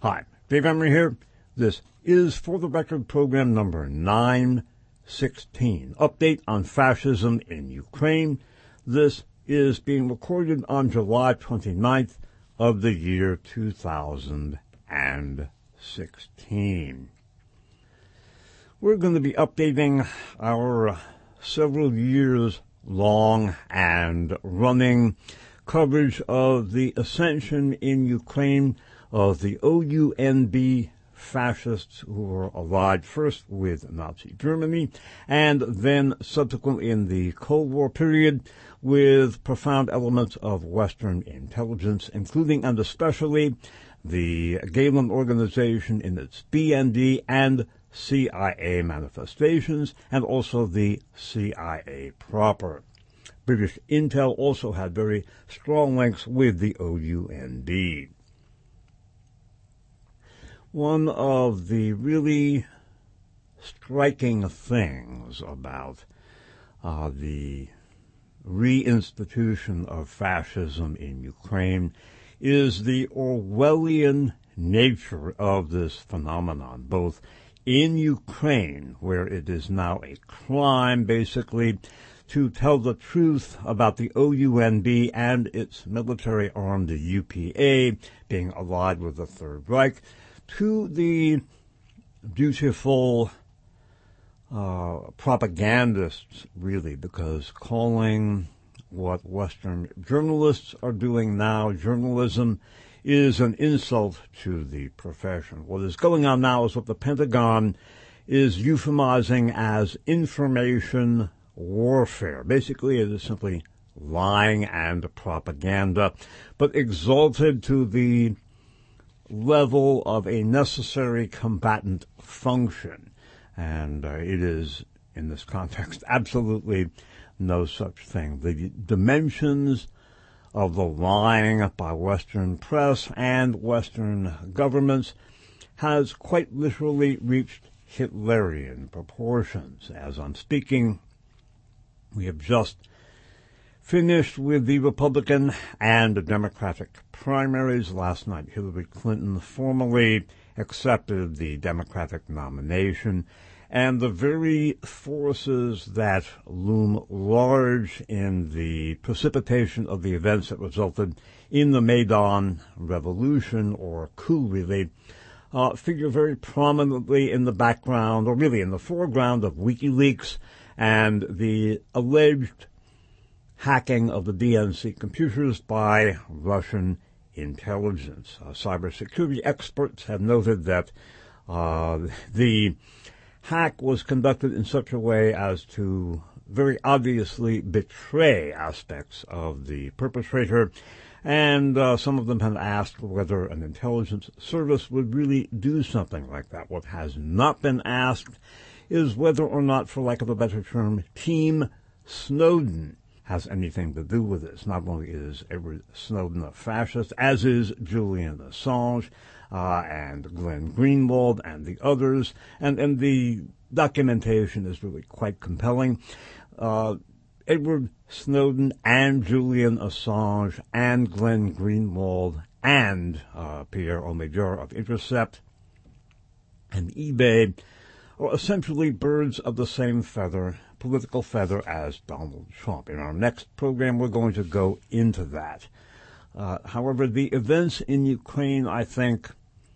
Hi, Dave Emery here. This is For the Record program number 916, update on fascism in Ukraine. This is being recorded on July 29th of the year 2016. We're going to be updating our several years long and running coverage of the ascension in Ukraine of the OUNB fascists who were allied first with Nazi Germany and then subsequently in the Cold War period with profound elements of Western intelligence, including and especially the Gehlen organization in its BND and CIA manifestations, and also the CIA proper. British intel also had very strong links with the OUNB. One of the really striking things about the reinstitution of fascism in Ukraine is the Orwellian nature of this phenomenon, both in Ukraine, where it is now a crime, basically, to tell the truth about the OUNB and its military arm, the UPA, being allied with the Third Reich, to the dutiful propagandists, really, because calling what Western journalists are doing now journalism is an insult to the profession. What is going on now is what the Pentagon is euphemizing as information warfare. Basically, it is simply lying and propaganda, but exalted to the level of a necessary combatant function. And it is, in this context, absolutely no such thing. The dimensions of the lying by Western press and Western governments has quite literally reached Hitlerian proportions. As I'm speaking, we have just finished with the Republican and the Democratic primaries. Last night, Hillary Clinton formally accepted the Democratic nomination, and the very forces that loom large in the precipitation of the events that resulted in the Maidan Revolution, or coup really, figure very prominently in the background, or really in the foreground, of WikiLeaks and the alleged hacking of the DNC computers by Russian intelligence. Cybersecurity experts have noted that the hack was conducted in such a way as to very obviously betray aspects of the perpetrator, and some of them have asked whether an intelligence service would really do something like that. What has not been asked is whether or not, for lack of a better term, Team Snowden has anything to do with this. Not only is Edward Snowden a fascist, as is Julian Assange and Glenn Greenwald and the others, and the documentation is really quite compelling. Edward Snowden and Julian Assange and Glenn Greenwald and Pierre Omidyar of Intercept and eBay are essentially birds of the same feather, political feather, as Donald Trump. In our next program, we're going to go into that. However, the events in Ukraine, I think,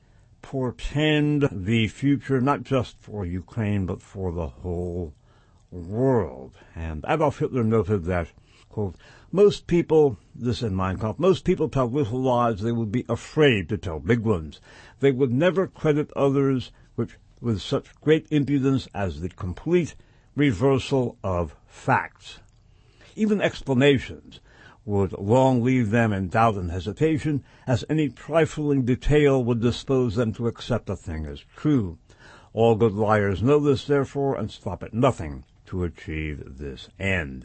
portend the future, not just for Ukraine, but for the whole world. And Adolf Hitler noted that, quote, most people, this in Mein Kampf, most people tell little lies they would be afraid to tell big ones. They would never credit others with such great impudence as the complete reversal of facts. Even explanations would long leave them in doubt and hesitation, as any trifling detail would dispose them to accept a thing as true. All good liars know this, therefore, and stop at nothing to achieve this end.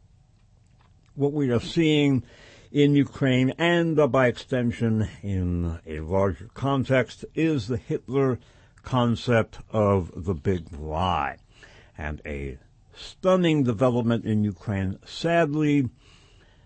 What we are seeing in Ukraine, and by extension in a larger context, is the Hitler concept of the big lie. And a stunning development in Ukraine, sadly,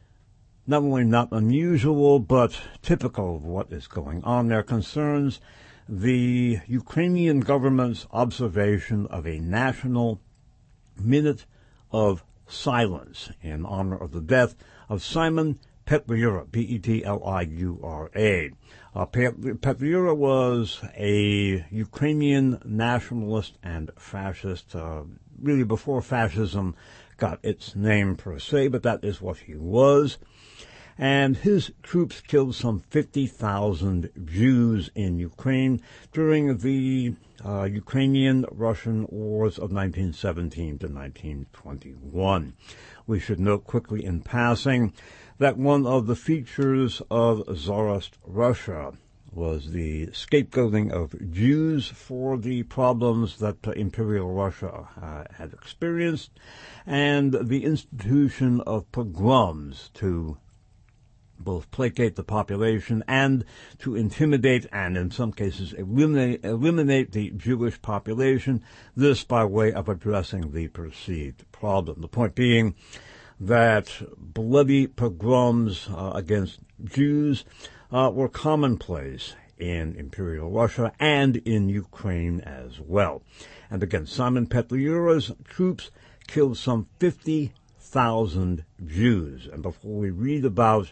not only not unusual, but typical of what is going on there, concerns the Ukrainian government's observation of a national minute of silence in honor of the death of Simon Petliura, P-E-T-L-I-U-R-A. Petliura was a Ukrainian nationalist and fascist, really before fascism got its name per se, but that is what he was. And his troops killed some 50,000 Jews in Ukraine during the Ukrainian-Russian wars of 1917 to 1921. We should note quickly in passing that one of the features of Tsarist Russia was the scapegoating of Jews for the problems that Imperial Russia had experienced, and the institution of pogroms to both placate the population and to intimidate and, in some cases, eliminate the Jewish population, this by way of addressing the perceived problem. The point being that bloody pogroms against Jews were commonplace in Imperial Russia and in Ukraine as well. And again, Simon Petliura's troops killed some 50,000 Jews. And before we read about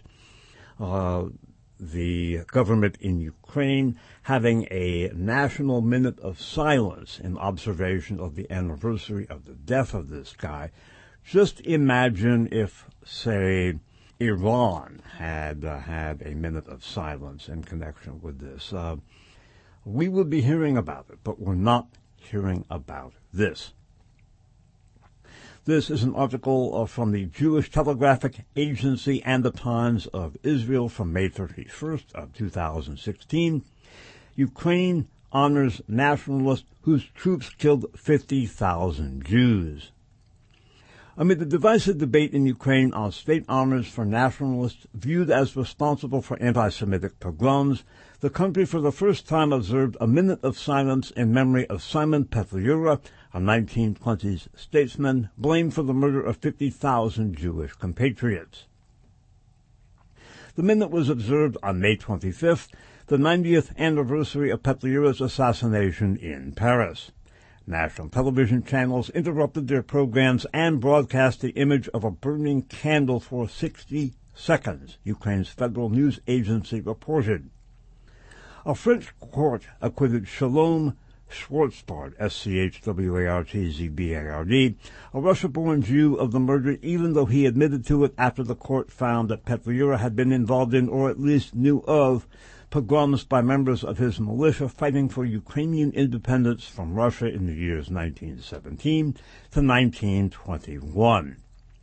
the government in Ukraine having a national minute of silence in observation of the anniversary of the death of this guy, just imagine if, say, Iran had had a minute of silence in connection with this. We would be hearing about it, but we're not hearing about this. This is an article from the Jewish Telegraphic Agency and the Times of Israel from May 31st of 2016. Ukraine honors nationalists whose troops killed 50,000 Jews. Amid the divisive debate in Ukraine on state honors for nationalists viewed as responsible for anti-Semitic pogroms, the country for the first time observed a minute of silence in memory of Simon Petliura, a 1920s statesman blamed for the murder of 50,000 Jewish compatriots. The minute was observed on May 25th, the 90th anniversary of Petliura's assassination in Paris. National television channels interrupted their programs and broadcast the image of a burning candle for 60 seconds, Ukraine's federal news agency reported. A French court acquitted Shalom Schwarzbard, S-C-H-W-A-R-T-Z-B-A-R-D, a Russia-born Jew, of the murder, even though he admitted to it after the court found that Petliura had been involved in, or at least knew of, pogroms by members of his militia fighting for Ukrainian independence from Russia in the years 1917 to 1921.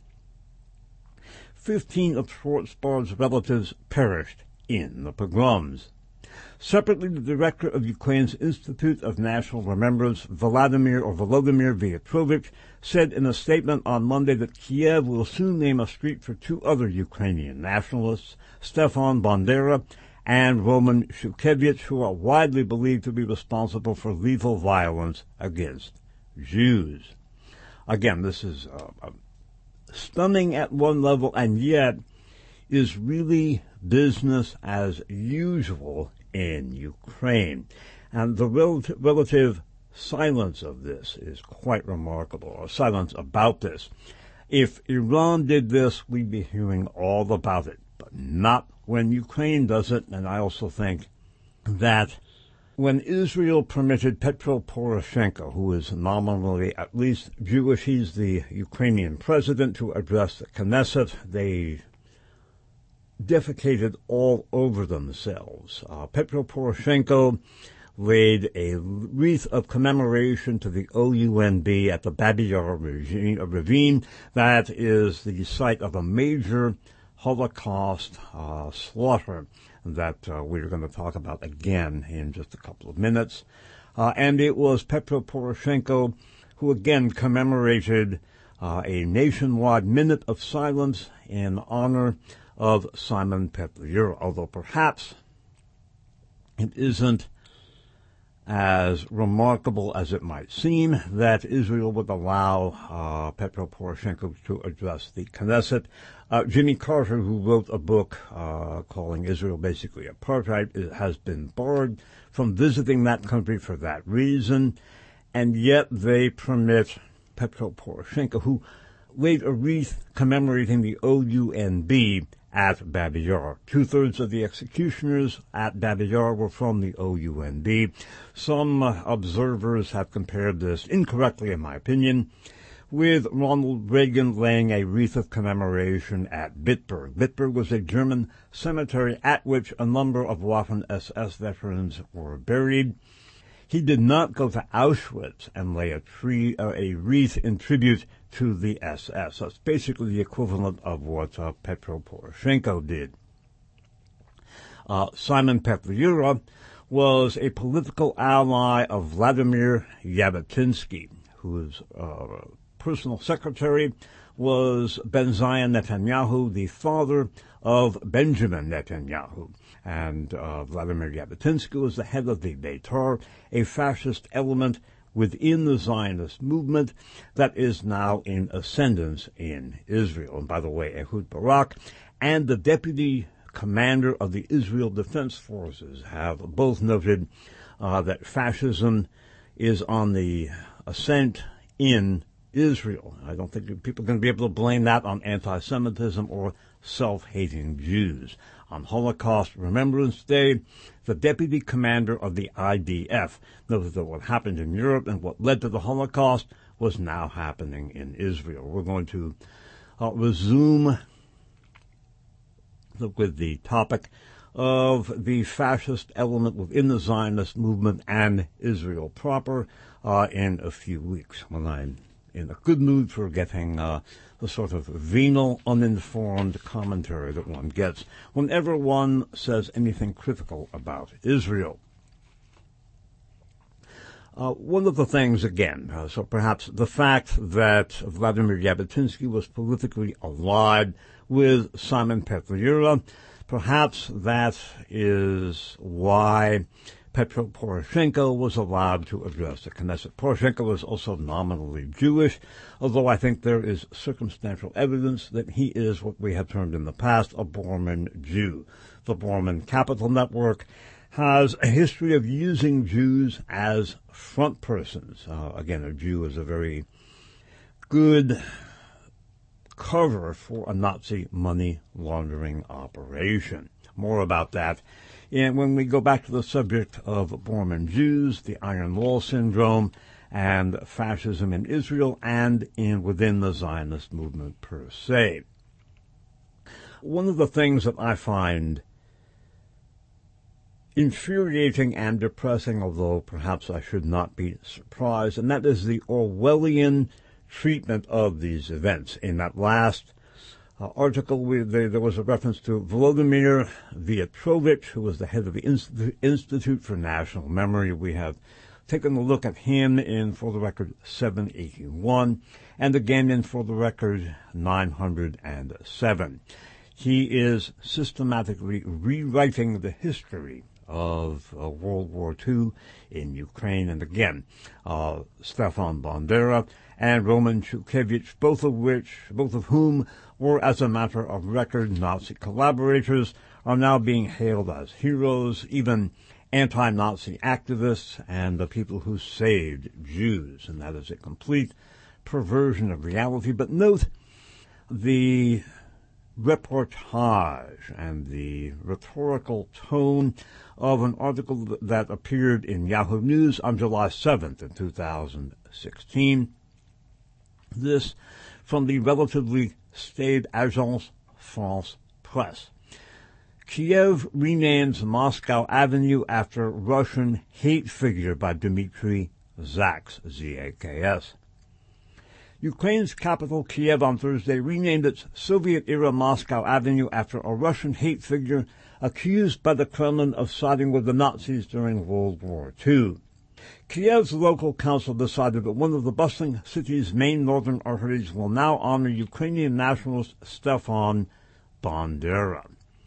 15 of Schwarzbard's relatives perished in the pogroms. Separately, the director of Ukraine's Institute of National Remembrance, Volodymyr Vyatrovich, said in a statement on Monday that Kiev will soon name a street for two other Ukrainian nationalists, Stefan Bandera and Roman Shukevich, who are widely believed to be responsible for lethal violence against Jews. Again, this is stunning at one level, and yet is really business as usual in Ukraine. And the relative silence of this is quite remarkable, or silence about this. If Iran did this, we'd be hearing all about it, but not when Ukraine does it. And I also think that when Israel permitted Petro Poroshenko, who is nominally at least Jewish, he's the Ukrainian president, to address the Knesset, they defecated all over themselves. Petro Poroshenko laid a wreath of commemoration to the OUNB at the Babi Yar ravine. That is the site of a major Holocaust slaughter that we're going to talk about again in just a couple of minutes. And it was Petro Poroshenko who again commemorated a nationwide minute of silence in honor of Simon Petliura, although perhaps it isn't as remarkable as it might seem that Israel would allow Petro Poroshenko to address the Knesset. Jimmy Carter, who wrote a book calling Israel basically apartheid, has been barred from visiting that country for that reason, and yet they permit Petro Poroshenko, who laid a wreath commemorating the OUNB at Babi Yar. 2/3 of the executioners at Babi Yar were from the OUNB. Some observers have compared this, incorrectly in my opinion, with Ronald Reagan laying a wreath of commemoration at Bitburg. Bitburg was a German cemetery at which a number of Waffen-SS veterans were buried. He did not go to Auschwitz and lay a wreath in tribute to the SS. That's basically the equivalent of what Petro Poroshenko did. Simon Petliura was a political ally of Vladimir Jabotinsky, whose personal secretary was Ben-Zion Netanyahu, the father of Benjamin Netanyahu. And Vladimir Jabotinsky was the head of the Beitar, a fascist element within the Zionist movement that is now in ascendance in Israel. And by the way, Ehud Barak and the deputy commander of the Israel Defense Forces have both noted that fascism is on the ascent in Israel. I don't think people are going to be able to blame that on anti-Semitism or self-hating Jews. On Holocaust Remembrance Day, the deputy commander of the IDF noted that what happened in Europe and what led to the Holocaust was now happening in Israel. We're going to resume with the topic of the fascist element within the Zionist movement and Israel proper in a few weeks, when I'm in a good mood for getting the sort of venal, uninformed commentary that one gets whenever one says anything critical about Israel. One of the things, again, so perhaps the fact that Vladimir Jabotinsky was politically allied with Simon Petliura, perhaps that is why Petro Poroshenko was allowed to address the Knesset. Poroshenko was also nominally Jewish, although I think there is circumstantial evidence that he is what we have termed in the past a Borman Jew. The Borman Capital Network has a history of using Jews as front persons. Again, a Jew is a very good cover for a Nazi money laundering operation. More about that. And when we go back to the subject of Borman Jews, the Iron Wall Syndrome, and fascism in Israel and within the Zionist movement per se. One of the things that I find infuriating and depressing, although perhaps I should not be surprised, and that is the Orwellian treatment of these events. In that last article, there was a reference to Volodymyr Vyatrovich, who was the head of the Institute for National Memory. We have taken a look at him in, for the record, 781, and again in, for the record, 907. He is systematically rewriting the history of World War II in Ukraine, and again, Stefan Bandera and Roman Shukevich, both of whom were, as a matter of record, Nazi collaborators, are now being hailed as heroes. Even anti-Nazi activists and the people who saved Jews, and that is a complete perversion of reality. But note the reportage and the rhetorical tone of an article that appeared in Yahoo News on July 7th in 2016. This from the relatively staid Agence France Presse. Kiev renames Moscow Avenue after Russian hate figure by Dmitry Zaks, Z-A-K-S. Ukraine's capital, Kiev, on Thursday renamed its Soviet-era Moscow Avenue after a Russian hate figure accused by the Kremlin of siding with the Nazis during World War II. Kiev's local council decided that one of the bustling city's main northern arteries will now honor Ukrainian nationalist Stefan Bandera.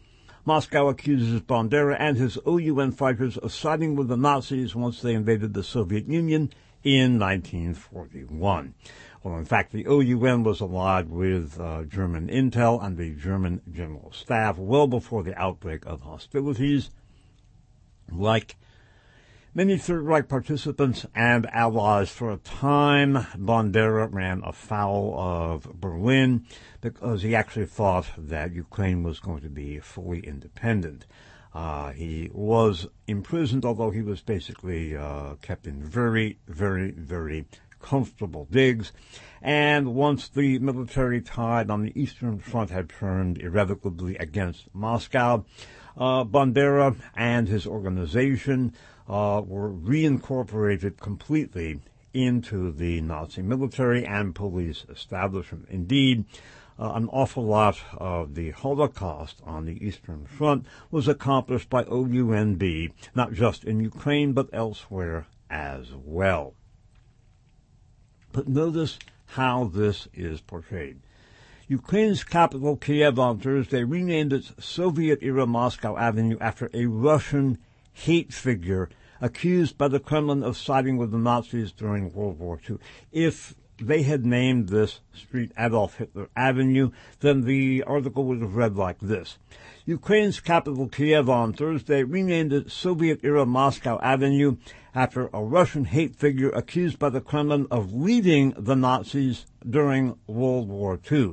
Moscow accuses Bandera and his OUN fighters of siding with the Nazis once they invaded the Soviet Union in 1941. Well, in fact, the OUN was allied with German intel and the German General Staff well before the outbreak of hostilities. Like many Third Reich participants and allies, for a time, Bandera ran afoul of Berlin because he actually thought that Ukraine was going to be fully independent. He was imprisoned, although he was basically kept in very, very, very comfortable digs. And once the military tide on the Eastern Front had turned irrevocably against Moscow, Bandera and his organization were reincorporated completely into the Nazi military and police establishment. Indeed, an awful lot of the Holocaust on the Eastern Front was accomplished by OUNB, not just in Ukraine, but elsewhere as well. But notice how this is portrayed. Ukraine's capital, Kiev, on Thursday renamed its Soviet-era Moscow Avenue after a Russian hate figure accused by the Kremlin of siding with the Nazis during World War II. If they had named this street Adolf Hitler Avenue, then the article would have read like this. Ukraine's capital, Kiev, on Thursday renamed its Soviet-era Moscow Avenue after a Russian hate figure accused by the Kremlin of leading the Nazis during World War II.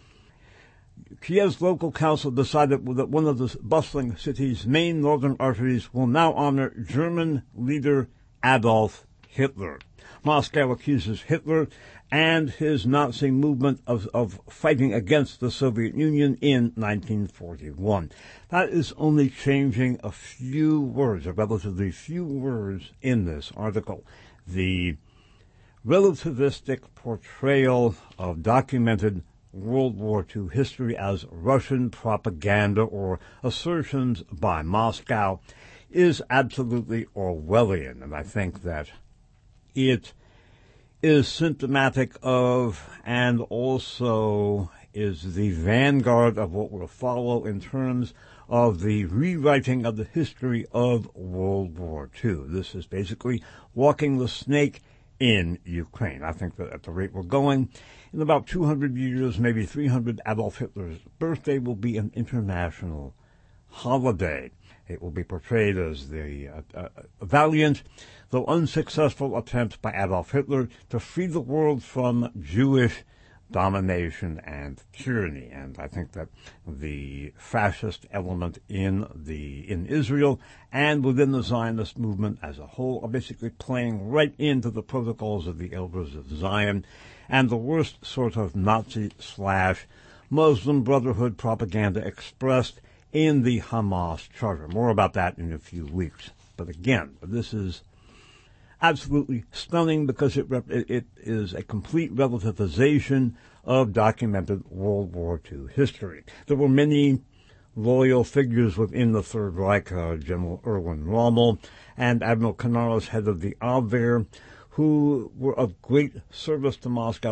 Kiev's local council decided that one of the bustling city's main northern arteries will now honor German leader Adolf Hitler. Moscow accuses Hitler and his Nazi movement of fighting against the Soviet Union in 1941. That is only changing a few words, a relatively few words in this article. The relativistic portrayal of documented World War II history as Russian propaganda or assertions by Moscow is absolutely Orwellian, and I think that it is symptomatic of and also is the vanguard of what will follow in terms of the rewriting of the history of World War II. This is basically walking the snake in Ukraine. I think that at the rate we're going, in about 200 years, maybe 300, Adolf Hitler's birthday will be an international holiday. It will be portrayed as the valiant, though unsuccessful, attempt by Adolf Hitler to free the world from Jewish domination and tyranny. And I think that the fascist element in Israel and within the Zionist movement as a whole are basically playing right into the protocols of the Elders of Zion and the worst sort of Nazi/Muslim Brotherhood propaganda expressed in the Hamas Charter. More about that in a few weeks. But again, this is absolutely stunning because it is a complete relativization of documented World War II history. There were many loyal figures within the Third Reich, General Erwin Rommel and Admiral Canaris, head of the Abwehr, who were of great service to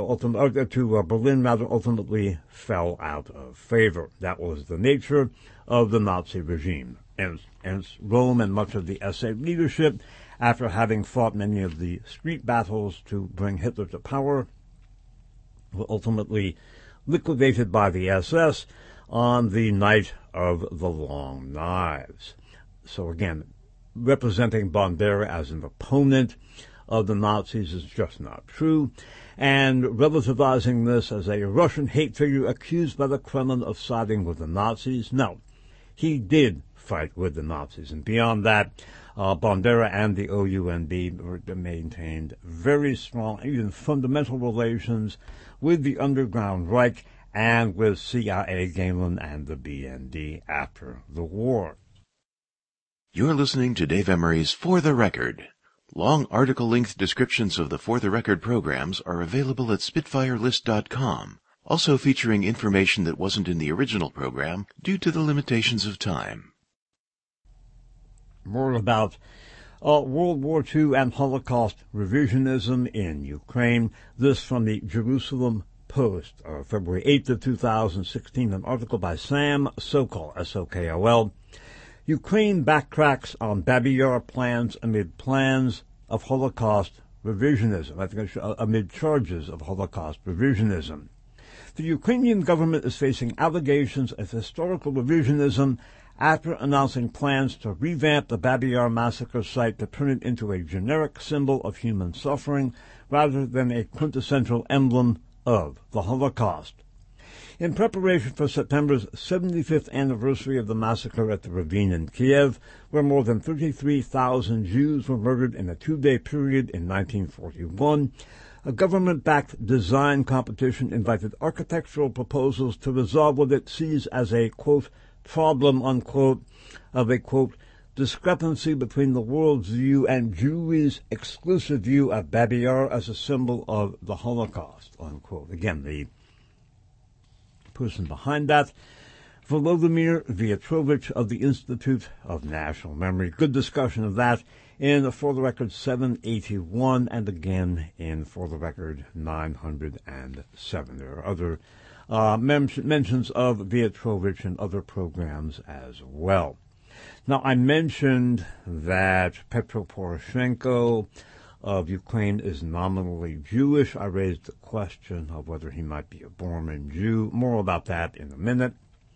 Berlin, ultimately fell out of favor. That was the nature of the Nazi regime. And Rome and much of the SA leadership, after having fought many of the street battles to bring Hitler to power, were ultimately liquidated by the SS on the night of the Long Knives. So again, representing Bandera as an opponent of the Nazis is just not true, and relativizing this as a Russian hate figure accused by the Kremlin of siding with the Nazis. No, he did fight with the Nazis, and beyond that, Bandera and the OUNB maintained very strong, even fundamental relations with the underground Reich and with CIA, Gehlen, and the BND after the war. You're listening to Dave Emery's For the Record. Long article-length descriptions of the For the Record programs are available at SpitfireList.com, also featuring information that wasn't in the original program due to the limitations of time. More about World War II and Holocaust revisionism in Ukraine. This from the Jerusalem Post, February 8th of 2016, an article by Sam Sokol, S-O-K-O-L. Ukraine backtracks on Babi Yar plans amid plans of Holocaust revisionism. I think amid charges of Holocaust revisionism. The Ukrainian government is facing allegations of historical revisionism after announcing plans to revamp the Babi Yar massacre site to turn it into a generic symbol of human suffering rather than a quintessential emblem of the Holocaust. In preparation for September's 75th anniversary of the massacre at the Ravine in Kiev, where more than 33,000 Jews were murdered in a two-day period in 1941, a government-backed design competition invited architectural proposals to resolve what it sees as a, quote, problem, unquote, of a, quote, discrepancy between the world's view and Jewry's exclusive view of Babi Yar as a symbol of the Holocaust, unquote. Again, the person behind that, Volodymyr Vyatrovich of the Institute of National Memory. Good discussion of that in For the Record 781 and again in For the Record 907. There are other mentions of Vyatrovich in other programs as well. Now, I mentioned that Petro Poroshenko of Ukraine is nominally Jewish. I raised the question of whether he might be a born Jew. More about that in a minute.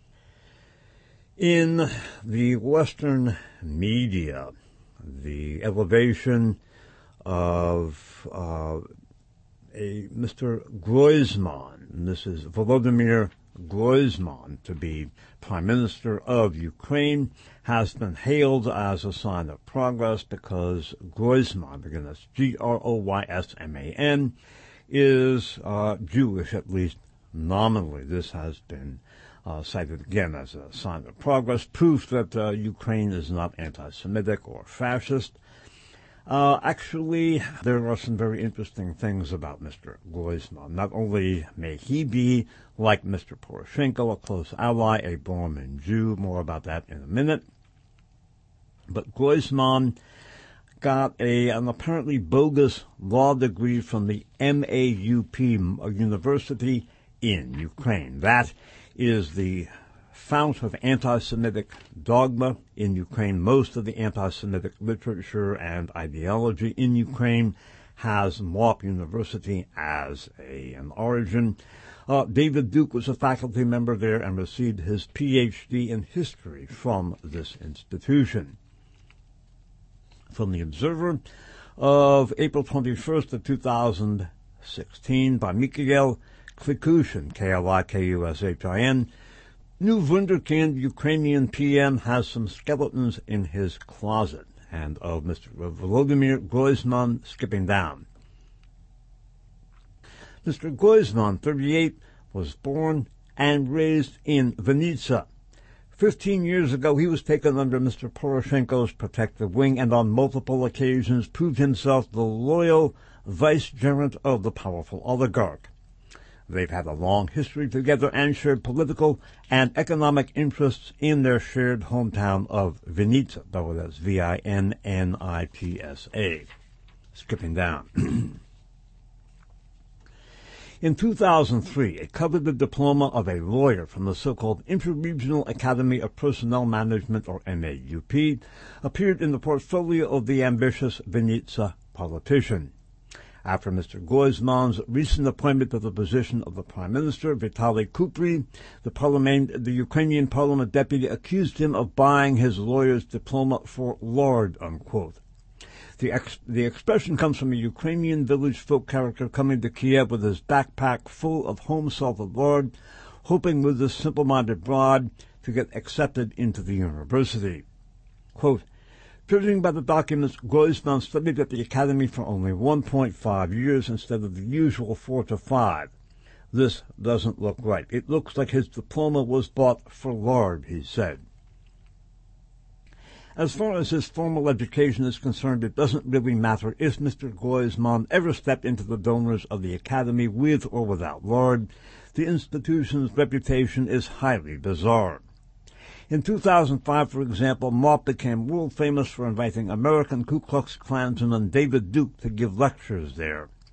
In the Western media, the elevation of a Mr. Groisman, and this is Volodymyr Groisman, to be Prime Minister of Ukraine, has been hailed as a sign of progress because Groisman, again that's Groysman, is Jewish, at least nominally. This has been cited again as a sign of progress, proof that Ukraine is not anti-Semitic or fascist. Actually, there are some very interesting things about Mr. Groisman. Not only may he be, like Mr. Poroshenko, a close ally, a born Jew, more about that in a minute, but Groisman got an apparently bogus law degree from the MAUP University in Ukraine. That is the fount of anti-Semitic dogma in Ukraine. Most of the anti-Semitic literature and ideology in Ukraine has MAUP University as an origin. David Duke was a faculty member there and received his Ph.D. in history from this institution. From the Observer of April 21st of 2016 by Mikhail Klikushin, K-L-I-K-U-S-H-I-N, new wunderkind Ukrainian PM has some skeletons in his closet, and of Mr. Volodymyr Groisman skipping down. Mr. Groisman, 38, was born and raised in Vinnytsia. 15 years ago, he was taken under Mr. Poroshenko's protective wing and on multiple occasions proved himself the loyal vicegerent of the powerful oligarch. They've had a long history together and shared political and economic interests in their shared hometown of Vinnytsia, though that's V-I-N-N-I-T-S-A. Skipping down. In 2003, a coveted diploma of a lawyer from the so-called Interregional Academy of Personnel Management, or MAUP, appeared in the portfolio of the ambitious Vinnytsia politician. After Mr. Groisman's recent appointment to the position of the Prime Minister, Vitaly Kupry, the Ukrainian Parliament deputy accused him of buying his lawyer's diploma for lard, unquote. The expression comes from a Ukrainian village folk character coming to Kiev with his backpack full of home-salted lard, hoping with this simple-minded broad to get accepted into the university. Quote, judging by the documents, Groisman studied at the academy for only 1.5 years instead of the usual 4 to 5. This doesn't look right. It looks like his diploma was bought for lard, he said. As far as his formal education is concerned, it doesn't really matter if Mr. Groisman ever stepped into the donors of the academy with or without lard. The institution's reputation is highly bizarre. In 2005, for example, MAUP became world famous for inviting American Ku Klux Klansman David Duke to give lectures there.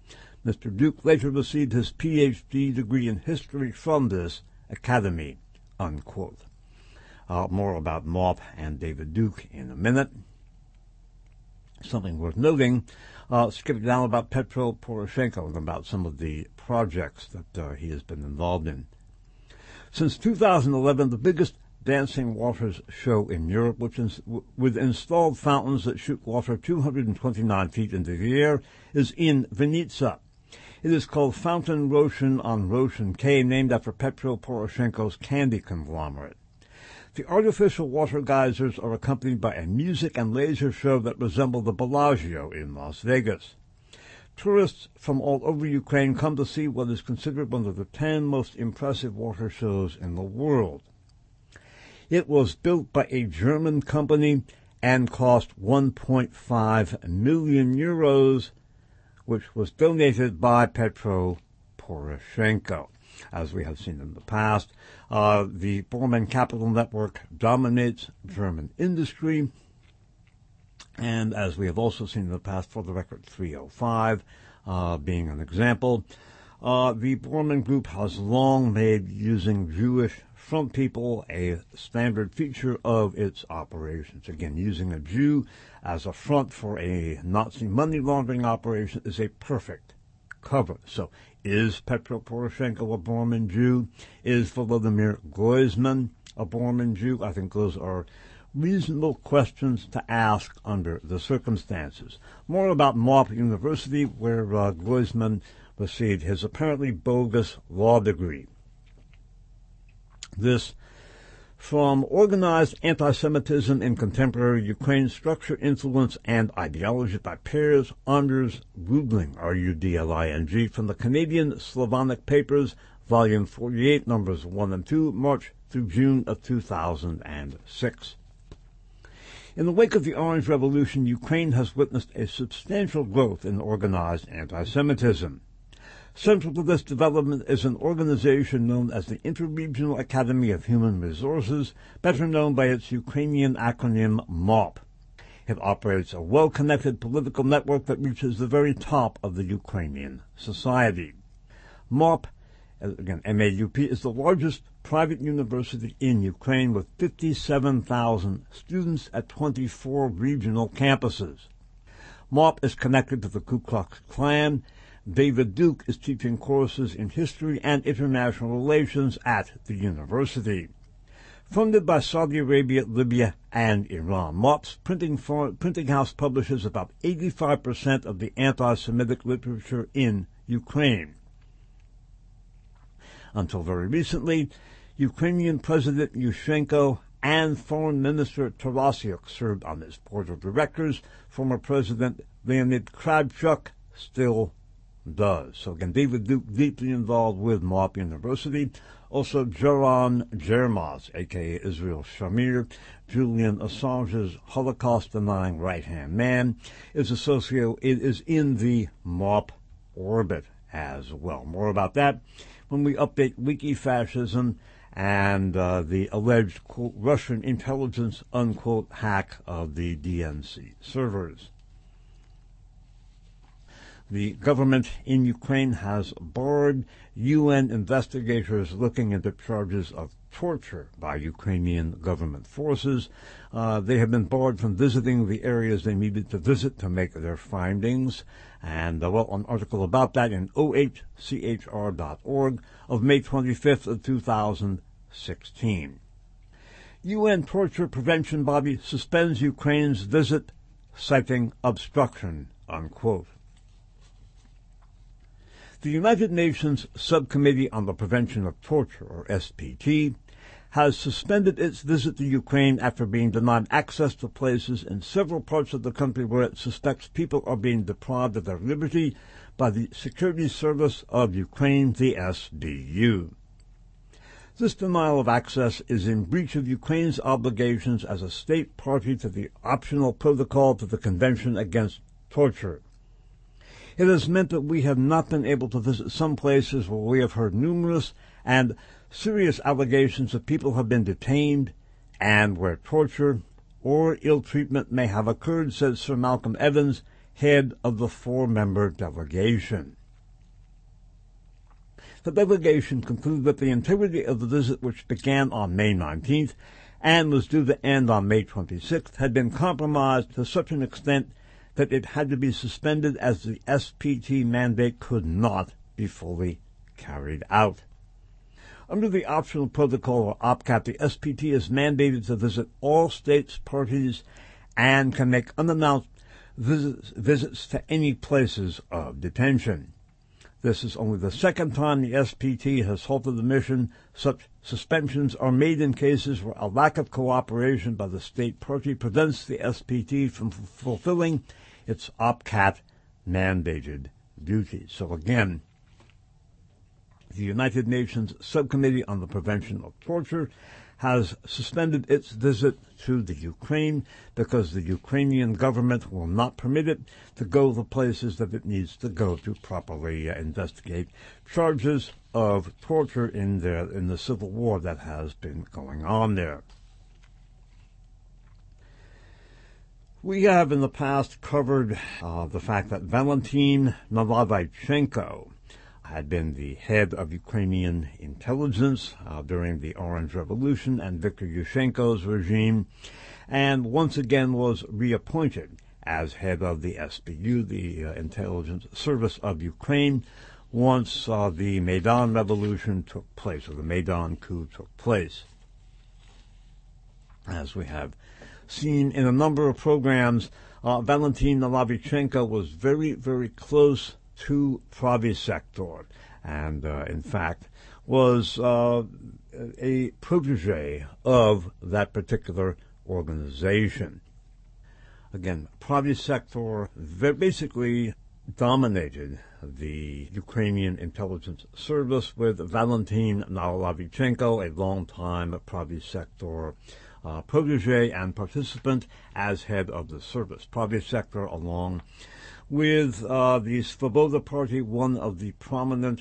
Mr. Duke later received his Ph.D. degree in history from this academy, unquote. More about MAWP and David Duke in a minute. Something worth noting, skipping down about Petro Poroshenko and about some of the projects that he has been involved in. Since 2011, the biggest dancing waters show in Europe, with installed fountains that shoot water 229 feet into the air, is in Vinnytsia. It is called Fountain Roshan on Roshan K, named after Petro Poroshenko's candy conglomerate. The artificial water geysers are accompanied by a music and laser show that resemble the Bellagio in Las Vegas. Tourists from all over Ukraine come to see what is considered one of the 10 most impressive water shows in the world. It was built by a German company and cost 1.5 million euros, which was donated by Petro Poroshenko. As we have seen in the past, the Bormann Capital Network dominates German industry, and as we have also seen in the past, for the record, 305 being an example, the Bormann Group has long made using Jewish front people a standard feature of its operations. Again, using a Jew as a front for a Nazi money laundering operation is a perfect cover. So, is Petro Poroshenko a Bormann Jew? Is Volodymyr Groysman a Bormann Jew? I think those are reasonable questions to ask under the circumstances. More about MAWP University, where Groysman received his apparently bogus law degree. This from Organized Anti-Semitism in Contemporary Ukraine, Structure, Influence, and Ideology by Pears Anders Rudling, R-U-D-L-I-N-G, from the Canadian Slavonic Papers, Volume 48, Numbers 1 and 2, March through June of 2006. In the wake of the Orange Revolution, Ukraine has witnessed a substantial growth in organized anti-Semitism. Central to this development is an organization known as the Interregional Academy of Human Resources, better known by its Ukrainian acronym MAWP. It operates a well-connected political network that reaches the very top of the Ukrainian society. MAWP, again MAUP, is the largest private university in Ukraine with 57,000 students at 24 regional campuses. MAWP is connected to the Ku Klux Klan. David Duke is teaching courses in history and international relations at the university. Funded by Saudi Arabia, Libya, and Iran, MAWP's printing house publishes about 85% of the anti-Semitic literature in Ukraine. Until very recently, Ukrainian President Yushchenko and Foreign Minister Tarasyuk served on its board of directors. Former President Leonid Kravchuk still does. So again, David Duke deeply involved with MAWP University. Also, Joran Jermaz, a.k.a. Israel Shamir, Julian Assange's Holocaust-denying right-hand man, is in the MAWP orbit as well. More about that when we update Wiki-fascism and the alleged, quote, Russian intelligence, unquote, hack of the DNC servers. The government in Ukraine has barred UN investigators looking into charges of torture by Ukrainian government forces. They have been barred from visiting the areas they needed to visit to make their findings. And, an article about that in ohchr.org of May 25th of 2016. UN torture prevention body suspends Ukraine's visit, citing obstruction, unquote. The United Nations Subcommittee on the Prevention of Torture, or SPT, has suspended its visit to Ukraine after being denied access to places in several parts of the country where it suspects people are being deprived of their liberty by the Security Service of Ukraine, the SBU. This denial of access is in breach of Ukraine's obligations as a state party to the optional protocol to the Convention Against Torture. It has meant that we have not been able to visit some places where we have heard numerous and serious allegations that people have been detained and where torture or ill treatment may have occurred, said Sir Malcolm Evans, head of the 4-member delegation. The delegation concluded that the integrity of the visit, which began on May 19th and was due to end on May 26th, had been compromised to such an extent that it had to be suspended as the SPT mandate could not be fully carried out. Under the optional protocol or OPCAT, the SPT is mandated to visit all states' parties and can make unannounced visits to any places of detention. This is only the second time the SPT has halted the mission. Such suspensions are made in cases where a lack of cooperation by the state party prevents the SPT from fulfilling its OPCAT-mandated duties. So again, the United Nations Subcommittee on the Prevention of Torture has suspended its visit to the Ukraine because the Ukrainian government will not permit it to go the places that it needs to go to properly investigate charges of torture in the civil war that has been going on there. We have in the past covered the fact that Valentin Nalavichenko had been the head of Ukrainian intelligence during the Orange Revolution and Viktor Yushchenko's regime, and once again was reappointed as head of the SBU, the Intelligence Service of Ukraine, once the Maidan Revolution took place, or the Maidan coup took place. As we have seen in a number of programs, Valentin Nalavichenko was very, very close to Pravy Sector, and in fact was a protege of that particular organization. Again, Pravy Sector basically dominated the Ukrainian intelligence service, with Valentin Nalavichenko, a long-time Pravy Sector protege and participant, as head of the service. Pravy Sector, along with the Svoboda Party, one of the prominent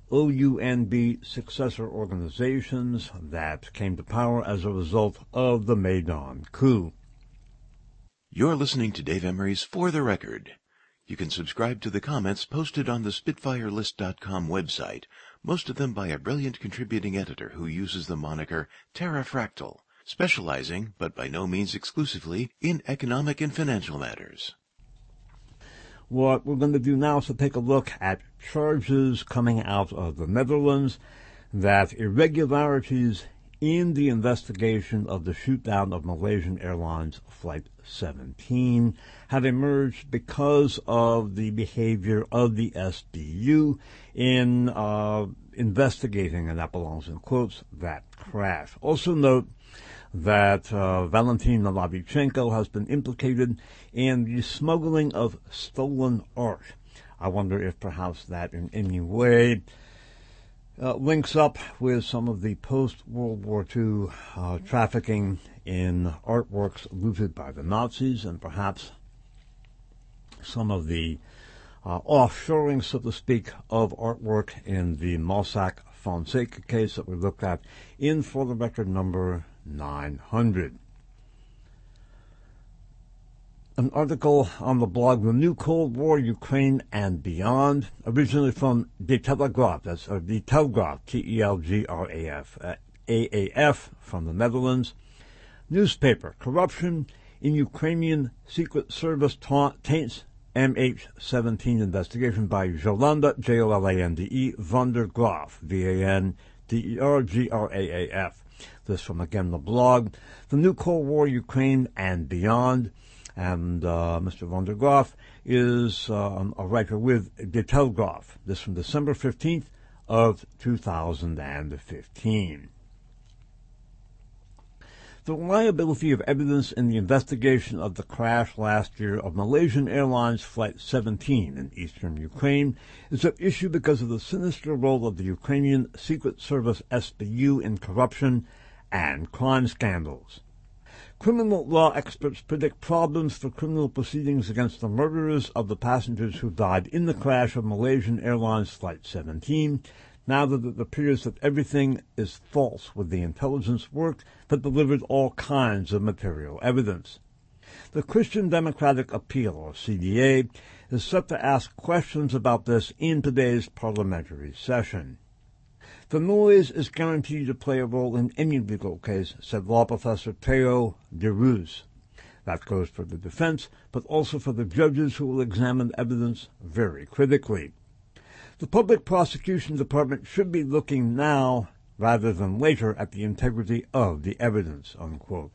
OUNB successor organizations that came to power as a result of the Maidan coup. You're listening to Dave Emery's For the Record. You can subscribe to the comments posted on the SpitfireList.com website, most of them by a brilliant contributing editor who uses the moniker Terrafractal, specializing, but by no means exclusively, in economic and financial matters. What we're going to do now is to take a look at charges coming out of the Netherlands that irregularities in the investigation of the shoot-down of Malaysian Airlines Flight 17 have emerged because of the behavior of the SBU in investigating, and that belongs in quotes, that crash. Also note that Valentin Nalavichenko has been implicated in the smuggling of stolen art. I wonder if perhaps that in any way links up with some of the post-World War II trafficking in artworks looted by the Nazis, and perhaps some of the offshoring, so to speak, of artwork in the Mossack Fonseca case that we looked at in For the Record number 900. An article on the blog The New Cold War, Ukraine and Beyond, originally from De Telegraaf, that's De Telegraaf, T-E-L-G-R-A-F, AAF, from the Netherlands. Newspaper, corruption in Ukrainian Secret Service taints MH17 investigation by Jolanda, J-O-L-A-N-D-E, van der Graaf, V-A-N-D-E-R-G-R-A-A-F. This from, again, the blog, The New Cold War, Ukraine and Beyond. And Mr. van der Graaf is a writer with De Telegraaf. This from December 15th of 2015. The reliability of evidence in the investigation of the crash last year of Malaysian Airlines Flight 17 in eastern Ukraine is at issue because of the sinister role of the Ukrainian Secret Service SBU in corruption and crime scandals. Criminal law experts predict problems for criminal proceedings against the murderers of the passengers who died in the crash of Malaysian Airlines Flight 17, now that it appears that everything is false with the intelligence work that delivered all kinds of material evidence. The Christian Democratic Appeal, or CDA, is set to ask questions about this in today's parliamentary session. The noise is guaranteed to play a role in any legal case, said law professor Theo DeRuz. That goes for the defense, but also for the judges who will examine evidence very critically. The public prosecution department should be looking now rather than later at the integrity of the evidence, unquote.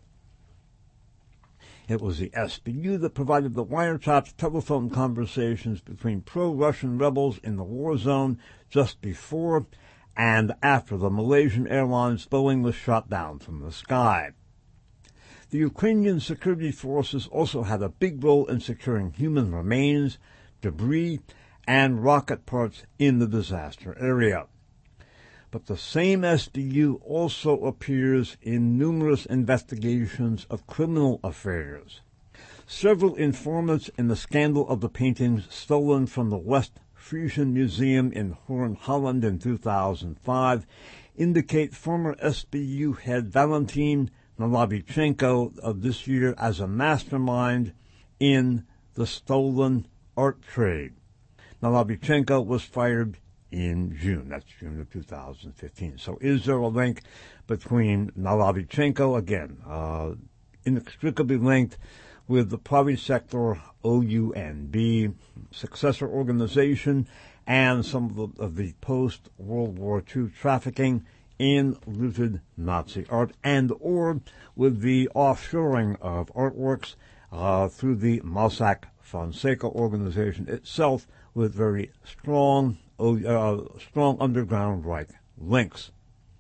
It was the SBU that provided the wiretapped telephone conversations between pro-Russian rebels in the war zone just before and after the Malaysian Airlines Boeing was shot down from the sky. The Ukrainian security forces also had a big role in securing human remains, debris, and rocket parts in the disaster area. But the same SBU also appears in numerous investigations of criminal affairs. Several informants in the scandal of the paintings stolen from the West Frisian Museum in Hoorn, Holland in 2005 indicate former SBU head Valentin Nalavichenko of this year as a mastermind in the stolen art trade. Nalavichenko was fired in June. That's June of 2015. So is there a link between Nalavichenko, again, inextricably linked with the private sector OUNB, successor organization, and some of the post-World War II trafficking in looted Nazi art, and or with the offshoring of artworks through the Mossack Fonseca organization itself, with very strong underground Reich links.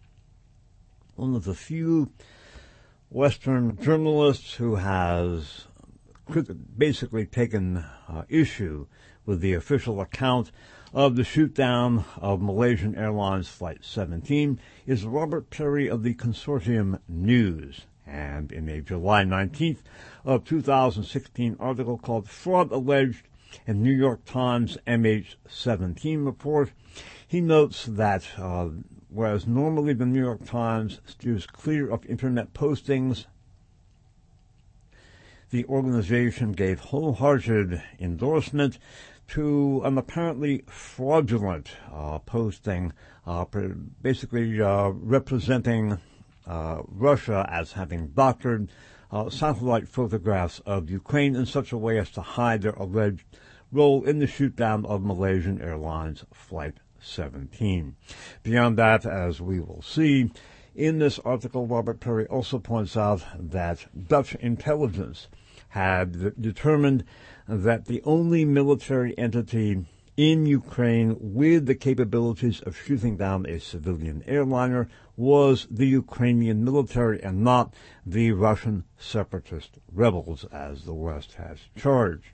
One of the few Western journalists who has basically taken issue with the official account of the shoot-down of Malaysian Airlines Flight 17 is Robert Perry of the Consortium News. And in a July 19th of 2016 article called Fraud Alleged in New York Times MH17 report, he notes that whereas normally the New York Times steers clear of Internet postings, the organization gave wholehearted endorsement to an apparently fraudulent posting, basically representing Russia as having doctored satellite photographs of Ukraine in such a way as to hide their alleged role in the shoot-down of Malaysian Airlines Flight 17. Beyond that, as we will see, in this article, Robert Perry also points out that Dutch intelligence had determined that the only military entity in Ukraine with the capabilities of shooting down a civilian airliner was the Ukrainian military and not the Russian separatist rebels, as the West has charged.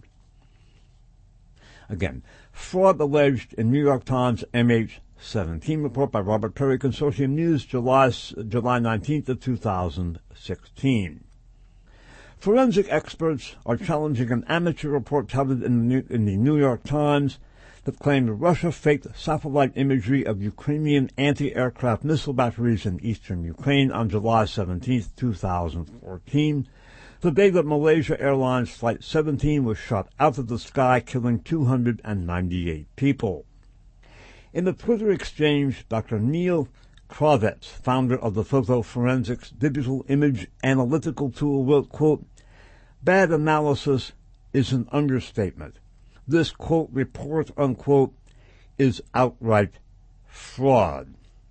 Again, fraud alleged in New York Times MH17 report by Robert Perry, Consortium News, July 19th of 2016. Forensic experts are challenging an amateur report touted in the New York Times that claimed Russia faked satellite imagery of Ukrainian anti-aircraft missile batteries in eastern Ukraine on July 17, 2014, the day that Malaysia Airlines Flight 17 was shot out of the sky, killing 298 people. In the Twitter exchange, Dr. Neil Kravets, founder of the Photo Forensics digital image analytical tool, wrote, quote, "Bad analysis is an understatement. This, quote, report, unquote, is outright fraud."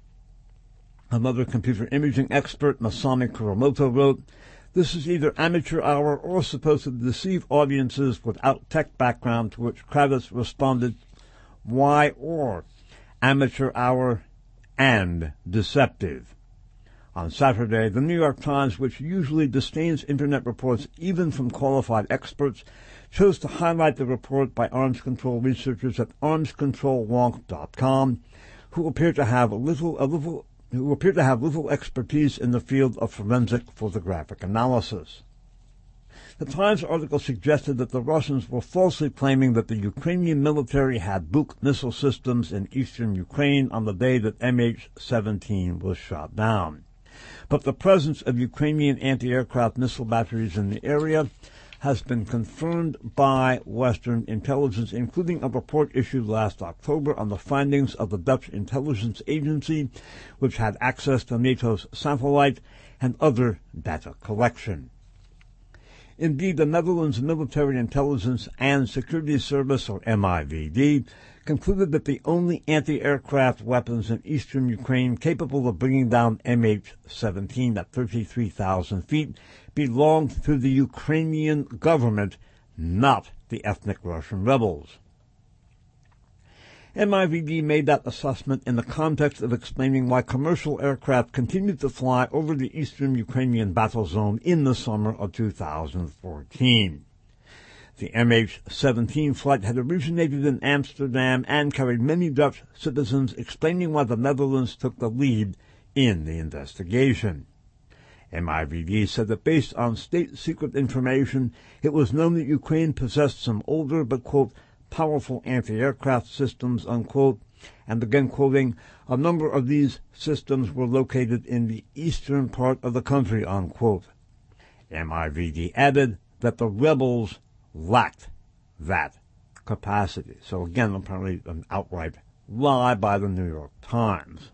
Another computer imaging expert, Masami Kuramoto, wrote, "This is either amateur hour or supposed to deceive audiences without tech background," to which Kravitz responded, "Why or amateur hour and deceptive." On Saturday, the New York Times, which usually disdains Internet reports even from qualified experts, chose to highlight the report by arms control researchers at armscontrolwonk.com, who appear to have little expertise in the field of forensic photographic analysis. The Times article suggested that the Russians were falsely claiming that the Ukrainian military had Buk missile systems in eastern Ukraine on the day that MH17 was shot down. But the presence of Ukrainian anti-aircraft missile batteries in the area has been confirmed by Western intelligence, including a report issued last October on the findings of the Dutch intelligence agency, which had access to NATO's satellite and other data collection. Indeed, the Netherlands Military Intelligence and Security Service, or MIVD, concluded that the only anti-aircraft weapons in eastern Ukraine capable of bringing down MH17 at 33,000 feet belonged to the Ukrainian government, not the ethnic Russian rebels. MIVD made that assessment in the context of explaining why commercial aircraft continued to fly over the eastern Ukrainian battle zone in the summer of 2014. The MH17 flight had originated in Amsterdam and carried many Dutch citizens, explaining why the Netherlands took the lead in the investigation. MIVD said that based on state-secret information, it was known that Ukraine possessed some older but, quote, powerful anti-aircraft systems, unquote, and again quoting, a number of these systems were located in the eastern part of the country, unquote. MIVD added that the rebels lacked that capacity. So again, apparently an outright lie by the New York Times.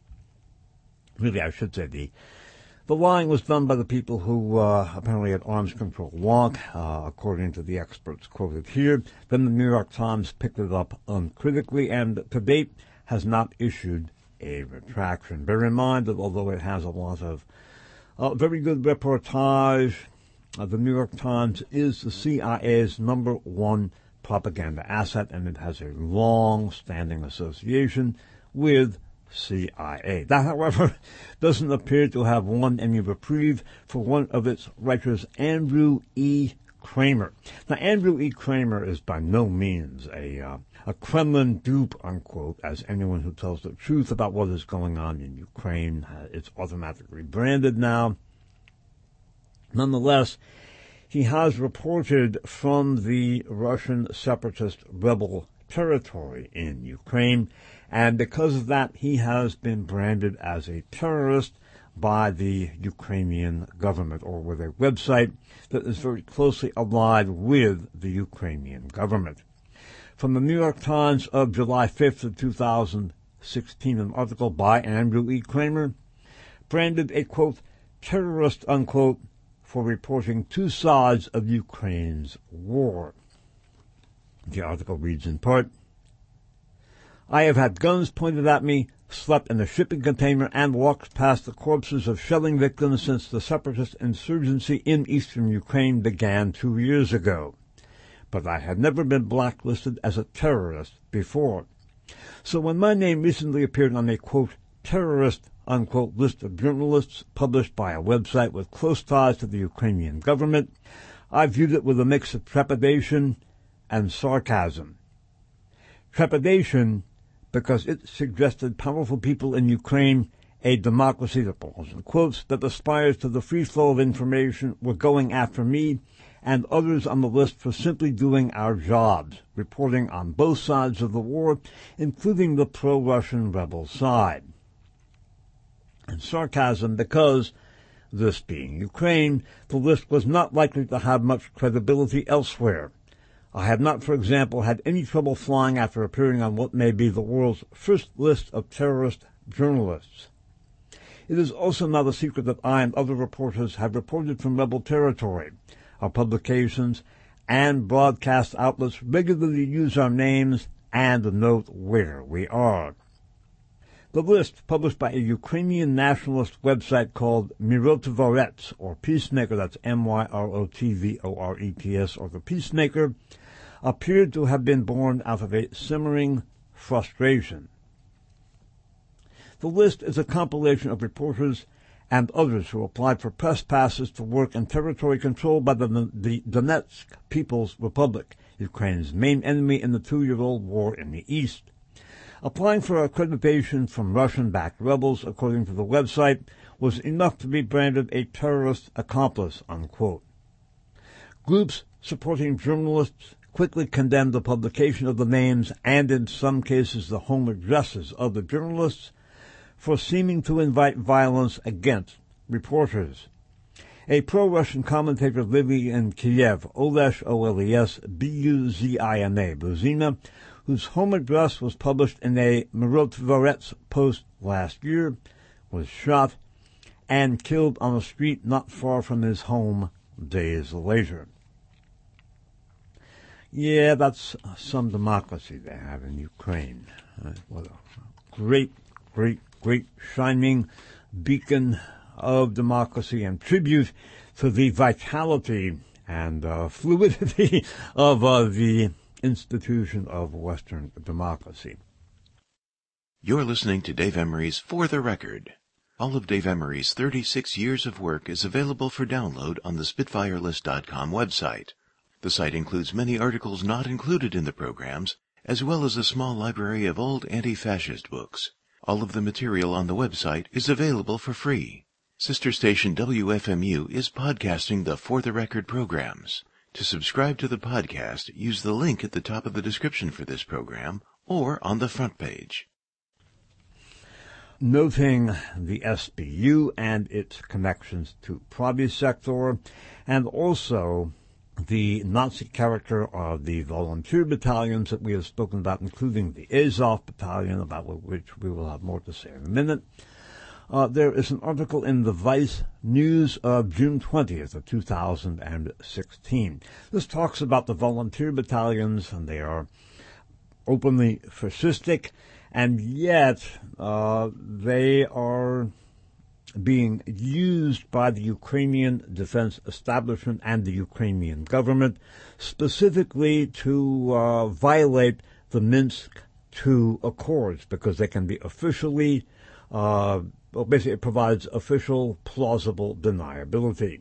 Really, I should say the lying was done by the people who apparently had arms control wonk, according to the experts quoted here. Then the New York Times picked it up uncritically and to date has not issued a retraction. Bear in mind that although it has a lot of very good reportage, the New York Times is the CIA's number one propaganda asset, and it has a long-standing association with CIA. That, however, doesn't appear to have won any reprieve for one of its writers, Andrew E. Kramer. Now, Andrew E. Kramer is by no means a Kremlin dupe, unquote, as anyone who tells the truth about what is going on in Ukraine. It's automatically branded now. Nonetheless, he has reported from the Russian separatist rebel territory in Ukraine, and because of that, he has been branded as a terrorist by the Ukrainian government, or with a website that is very closely allied with the Ukrainian government. From the New York Times of July 5th of 2016, an article by Andrew E. Kramer, branded a, quote, terrorist, unquote, for reporting two sides of Ukraine's war. The article reads in part, I have had guns pointed at me, slept in a shipping container, and walked past the corpses of shelling victims since the separatist insurgency in eastern Ukraine began 2 years ago. But I had never been blacklisted as a terrorist before. So when my name recently appeared on a, quote, terrorist, unquote, list of journalists published by a website with close ties to the Ukrainian government, I viewed it with a mix of trepidation and sarcasm. Trepidation because it suggested powerful people in Ukraine, a democracy that belongs in quotes, that aspires to the free flow of information, were going after me and others on the list for simply doing our jobs, reporting on both sides of the war, including the pro-Russian rebel side. And sarcasm because, this being Ukraine, the list was not likely to have much credibility elsewhere. I have not, for example, had any trouble flying after appearing on what may be the world's first list of terrorist journalists. It is also not a secret that I and other reporters have reported from rebel territory. Our publications and broadcast outlets regularly use our names and note where we are. The list, published by a Ukrainian nationalist website called Mirotvorets, or Peacemaker, that's Myrotvores, or the Peacemaker, appeared to have been born out of a simmering frustration. The list is a compilation of reporters and others who applied for press passes to work in territory controlled by the Donetsk People's Republic, Ukraine's main enemy in the 2-year-old war in the east. Applying for accreditation from Russian-backed rebels, according to the website, was enough to be branded a terrorist accomplice, unquote. Groups supporting journalists quickly condemned the publication of the names and, in some cases, the home addresses of the journalists for seeming to invite violence against reporters. A pro-Russian commentator living in Kiev, Oles, O-L-E-S, B-U-Z-I-N-A, Buzina, whose home address was published in a Mirotvorets post last year, was shot and killed on a street not far from his home days later. Yeah, that's some democracy they have in Ukraine. What a great shining beacon of democracy and tribute to the vitality and fluidity of the institution of Western democracy. You're listening to Dave Emery's For the Record. All of Dave Emery's 36 years of work is available for download on the SpitfireList.com website. The site includes many articles not included in the programs, as well as a small library of old anti-fascist books. All of the material on the website is available for free. Sister station WFMU is podcasting the For the Record programs. To subscribe to the podcast, use the link at the top of the description for this program or on the front page. Noting the SBU and its connections to Pravy Sector, and also the Nazi character of the volunteer battalions that we have spoken about, including the Azov battalion, about which we will have more to say in a minute. There is an article in the Vice News of June 20th of 2016. This talks about the volunteer battalions, and they are openly fascistic, and yet they are being used by the Ukrainian defense establishment and the Ukrainian government specifically to violate the Minsk II Accords, because they can be officially, basically it provides official plausible deniability.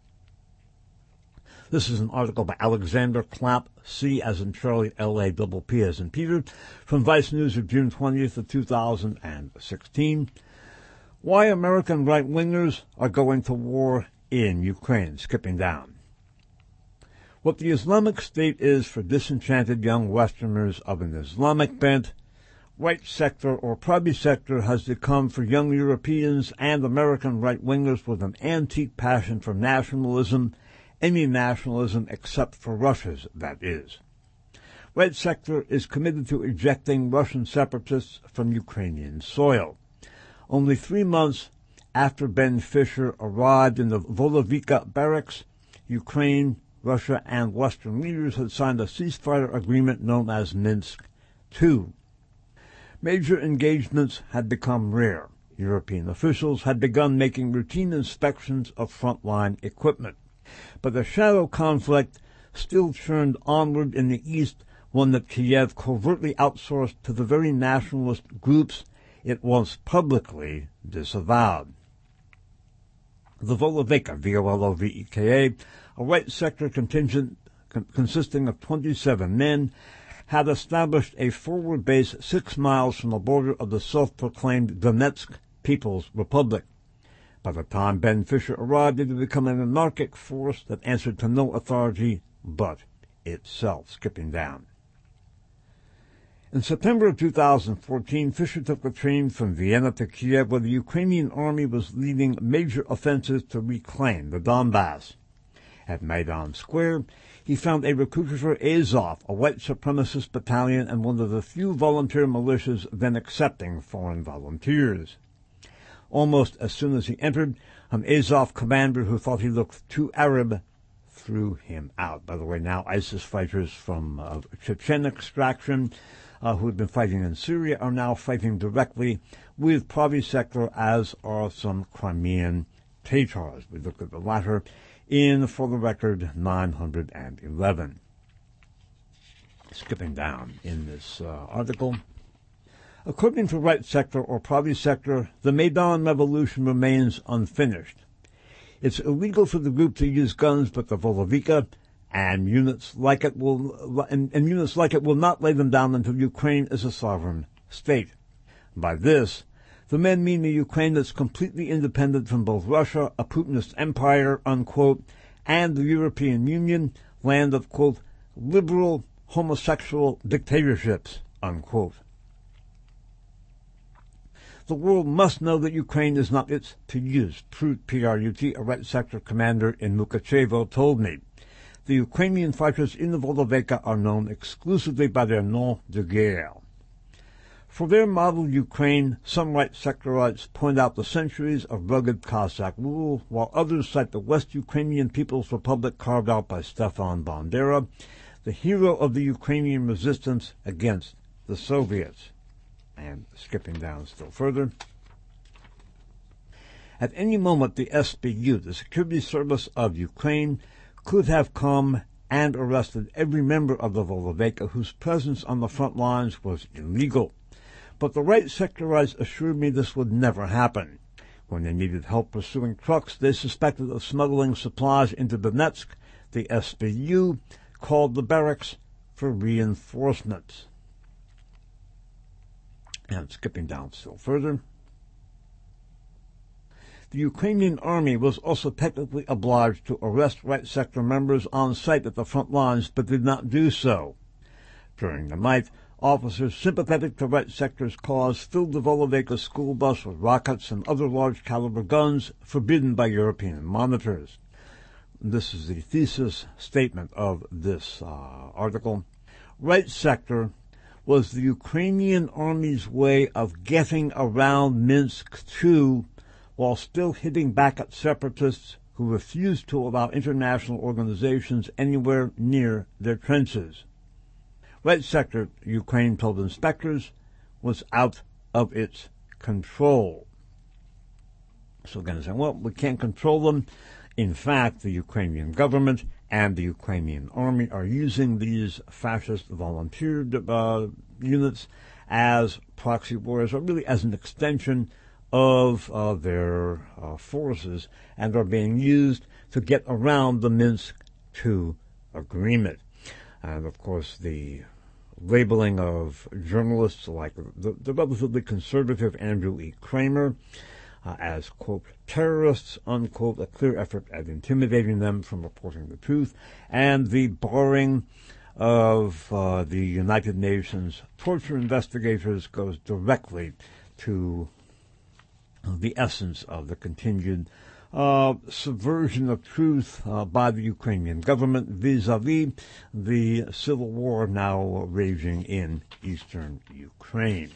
This is an article by Alexander Clapp, C as in Charlie, L-A-P-P as in Peter, from Vice News of June 20th of 2016. Why American right-wingers are going to war in Ukraine, skipping down. What the Islamic State is for disenchanted young Westerners of an Islamic bent, right sector or Pravy sector has become for young Europeans and American right-wingers with an antique passion for nationalism, any nationalism except for Russia's, that is. Right sector is committed to ejecting Russian separatists from Ukrainian soil. Only 3 months after Ben Fisher arrived in the Volovika barracks, Ukraine, Russia, and Western leaders had signed a ceasefire agreement known as Minsk II. Major engagements had become rare. European officials had begun making routine inspections of frontline equipment. But the shadow conflict still churned onward in the east, one that Kiev covertly outsourced to the very nationalist groups it once publicly disavowed. The Volovika, V-O-L-O-V-E-K-A, a right sector contingent consisting of 27 men, had established a forward base 6 miles from the border of the self-proclaimed Donetsk People's Republic. By the time Ben Fisher arrived, it had become an anarchic force that answered to no authority but itself, skipping down. In September of 2014, Fisher took the train from Vienna to Kiev, where the Ukrainian army was leading major offensives to reclaim the Donbass. At Maidan Square, he found a recruiter for Azov, a white supremacist battalion and one of the few volunteer militias then accepting foreign volunteers. Almost as soon as he entered, an Azov commander who thought he looked too Arab threw him out. By the way, now ISIS fighters from Chechen extraction who had been fighting in Syria are now fighting directly with Pravy sector, as are some Crimean Tatars. We looked at the latter in, for the record, 911. Skipping down in this article. According to right sector or Pravy sector, the Maidan revolution remains unfinished. It's illegal for the group to use guns, but the Volovika and units like it will not lay them down until Ukraine is a sovereign state. By this, the men mean a Ukraine that's completely independent from both Russia, a Putinist empire, unquote, and the European Union, land of, quote, liberal homosexual dictatorships, unquote. The world must know that Ukraine is not its to use, Prut, a Right Sector commander in Mukachevo, told me. The Ukrainian fighters in the Volnoveka are known exclusively by their nom de guerre. For their model Ukraine, some right sectorites point out the centuries of rugged Cossack rule, while others cite the West Ukrainian People's Republic carved out by Stefan Bandera, the hero of the Ukrainian resistance against the Soviets. And skipping down still further, at any moment the SBU, the Security Service of Ukraine, could have come and arrested every member of the Volnoveka whose presence on the front lines was illegal. But the right sectorites assured me this would never happen. When they needed help pursuing trucks they suspected of smuggling supplies into Donetsk, the SBU called the barracks for reinforcements. And skipping down still further, the Ukrainian army was also technically obliged to arrest right sector members on site at the front lines, but did not do so. During the night, officers sympathetic to right sector's cause filled the Volnoveka school bus with rockets and other large-caliber guns forbidden by European monitors. This is the thesis statement of this article. Right sector was the Ukrainian army's way of getting around Minsk II while still hitting back at separatists who refused to allow international organizations anywhere near their trenches. Right sector, Ukraine told inspectors, was out of its control. So again, saying, well, we can't control them. In fact, the Ukrainian government and the Ukrainian army are using these fascist volunteer units as proxy warriors, or really as an extension of their forces, and are being used to get around the Minsk II agreement. And, of course, the labeling of journalists like the relatively conservative Andrew E. Kramer as, quote, terrorists, unquote, a clear effort at intimidating them from reporting the truth, and the barring of the United Nations torture investigators goes directly to the essence of the continued subversion of truth by the Ukrainian government vis-a-vis the civil war now raging in eastern Ukraine.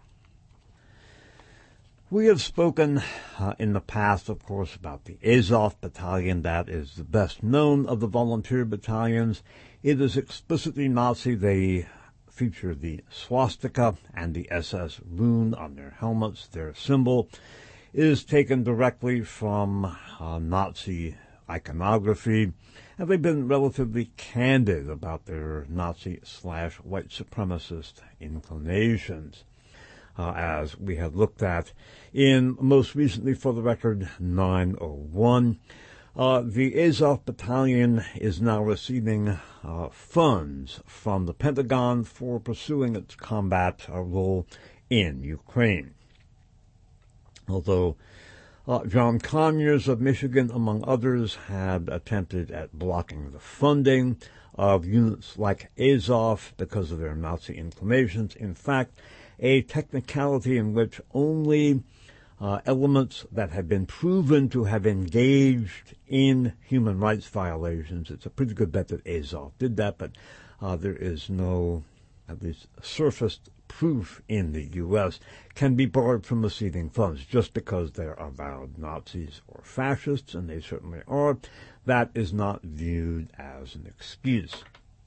We have spoken in the past, of course, about the Azov Battalion. That is the best known of the volunteer battalions. It is explicitly Nazi. They feature the swastika and the SS rune on their helmets. Their symbol is taken directly from Nazi iconography, and they've been relatively candid about their Nazi/white supremacist inclinations, as we have looked at in most recently, for the record, 901. The Azov Battalion is now receiving funds from the Pentagon for pursuing its combat role in Ukraine. Although John Conyers of Michigan, among others, had attempted at blocking the funding of units like Azov because of their Nazi inclinations. In fact, a technicality in which only elements that have been proven to have engaged in human rights violations. It's a pretty good bet that Azov did that, but there is no, at least, surfaced proof in the U.S. can be barred from receiving funds just because they're avowed Nazis or fascists, and they certainly are. That is not viewed as an excuse.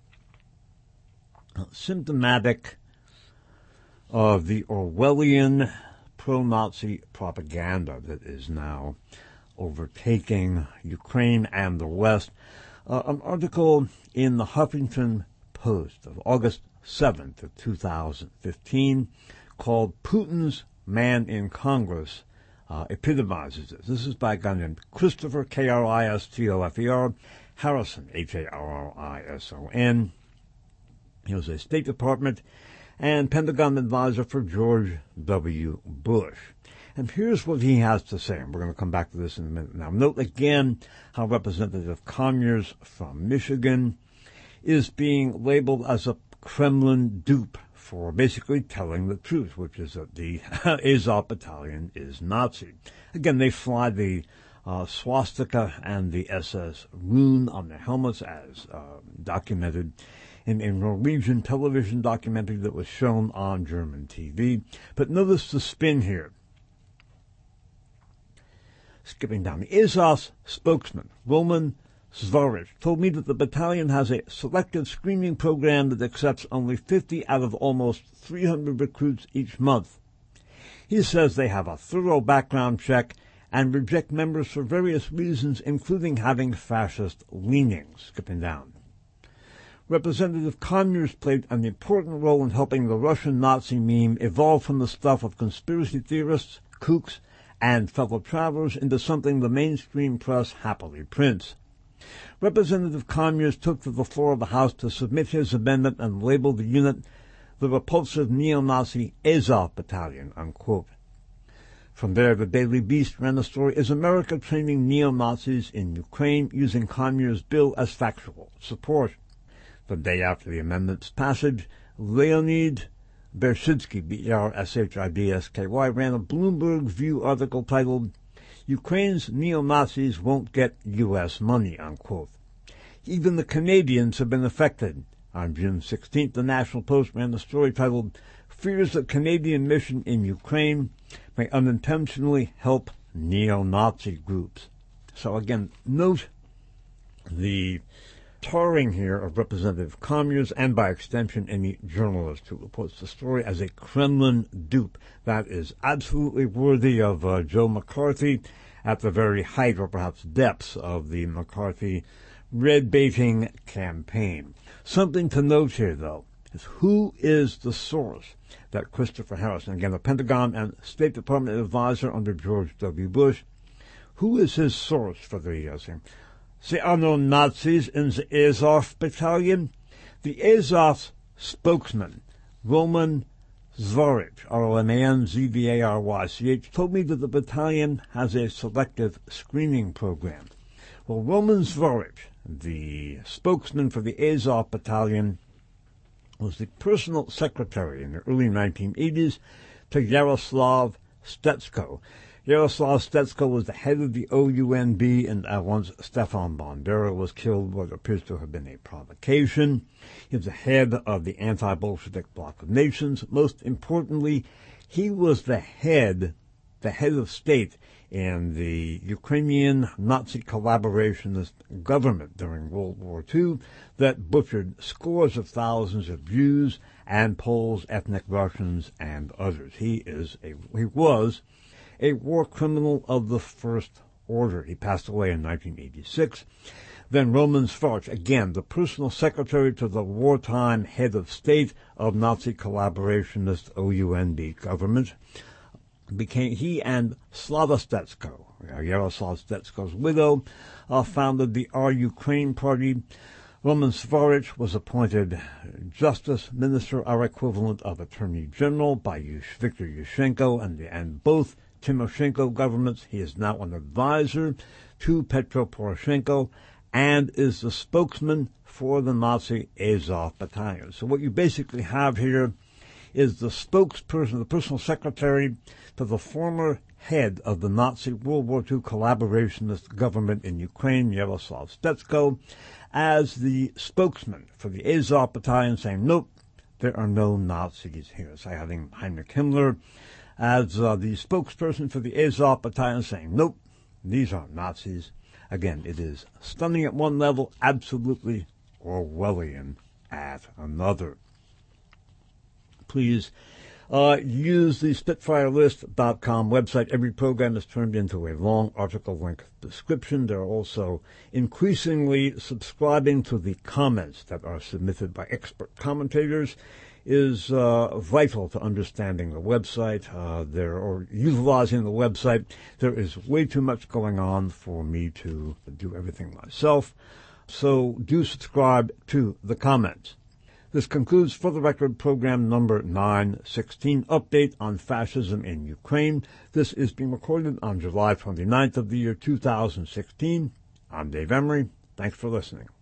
Symptomatic of the Orwellian pro-Nazi propaganda that is now overtaking Ukraine and the West, an article in the Huffington Post of August 7th of 2015 called Putin's Man in Congress epitomizes this. This is by a guy named Christopher, Kristofer, Harrison, Harrison. He was a State Department and Pentagon advisor for George W. Bush. And here's what he has to say, and we're going to come back to this in a minute now. Note again how Representative Conyers from Michigan is being labeled as a Kremlin dupe for basically telling the truth, which is that the Azov Battalion is Nazi. Again, they fly the swastika and the SS rune on their helmets, as documented in a Norwegian television documentary that was shown on German TV. But notice the spin here. Skipping down, the Azov's spokesman, Roman Zvarich, told me that the battalion has a selective screening program that accepts only 50 out of almost 300 recruits each month. He says they have a thorough background check and reject members for various reasons, including having fascist leanings. Skipping down. Representative Conyers played an important role in helping the Russian Nazi meme evolve from the stuff of conspiracy theorists, kooks, and fellow travelers into something the mainstream press happily prints. Representative Conyers took to the floor of the House to submit his amendment and label the unit the repulsive neo-Nazi Azov Battalion, unquote. From there, the Daily Beast ran the story, Is America training neo-Nazis in Ukraine using Conyers' bill as factual support? The day after the amendment's passage, Leonid Bershitsky, B-E-R-S-H-I-D-S-K-Y, ran a Bloomberg View article titled, Ukraine's neo-Nazis won't get U.S. money, unquote. Even the Canadians have been affected. On June 16th, the National Post ran a story titled, Fears that Canadian mission in Ukraine may unintentionally help neo-Nazi groups. So again, note the tarring here of Representative Conyers and, by extension, any journalist who reports the story as a Kremlin dupe. That is absolutely worthy of Joe McCarthy at the very height, or perhaps depths, of the McCarthy red-baiting campaign. Something to note here, though, is who is the source that Christopher Harrison, again, the Pentagon and State Department advisor under George W. Bush, who is his source for the There are no Nazis in the Azov Battalion. The Azov spokesman, Roman Zvarich, R-O-M-A-N-Z-V-A-R-Y-C-H, told me that the battalion has a selective screening program. Well, Roman Zvarich, the spokesman for the Azov Battalion, was the personal secretary in the early 1980s to Yaroslav Stetsko. Yaroslav Stetsko was the head of the OUNB, and once Stefan Bandera was killed, what appears to have been a provocation. He was the head of the anti-Bolshevik bloc of nations. Most importantly, he was the head of state in the Ukrainian Nazi collaborationist government during World War II that butchered scores of thousands of Jews and Poles, ethnic Russians, and others. He was a war criminal of the first order. He passed away in 1986. Then Roman Zvarich, again, the personal secretary to the wartime head of state of Nazi collaborationist OUNB government, he and Slava Stetsko, Yaroslav Stetsko's widow, founded the Our Ukraine Party. Roman Zvarich was appointed Justice Minister, our equivalent of Attorney General, by Viktor Yushchenko and both Timoshenko governments. He is now an advisor to Petro Poroshenko and is the spokesman for the Nazi Azov Battalion. So what you basically have here is the spokesperson, the personal secretary to the former head of the Nazi World War II collaborationist government in Ukraine, Yaroslav Stetsko, as the spokesman for the Azov Battalion, saying, nope, there are no Nazis here. So having Heinrich Himmler as the spokesperson for the Azov Battalion, saying, nope, these are Nazis. Again, it is stunning at one level, absolutely Orwellian at another. Please use the SpitfireList.com website. Every program is turned into a long article-length description. They're also increasingly subscribing to the comments that are submitted by expert commentators is vital to understanding the website or utilizing the website. There is way too much going on for me to do everything myself. So do subscribe to the comments. This concludes For the Record program number 916, Update on Fascism in Ukraine. This is being recorded on July 29th of the year 2016. I'm Dave Emery. Thanks for listening.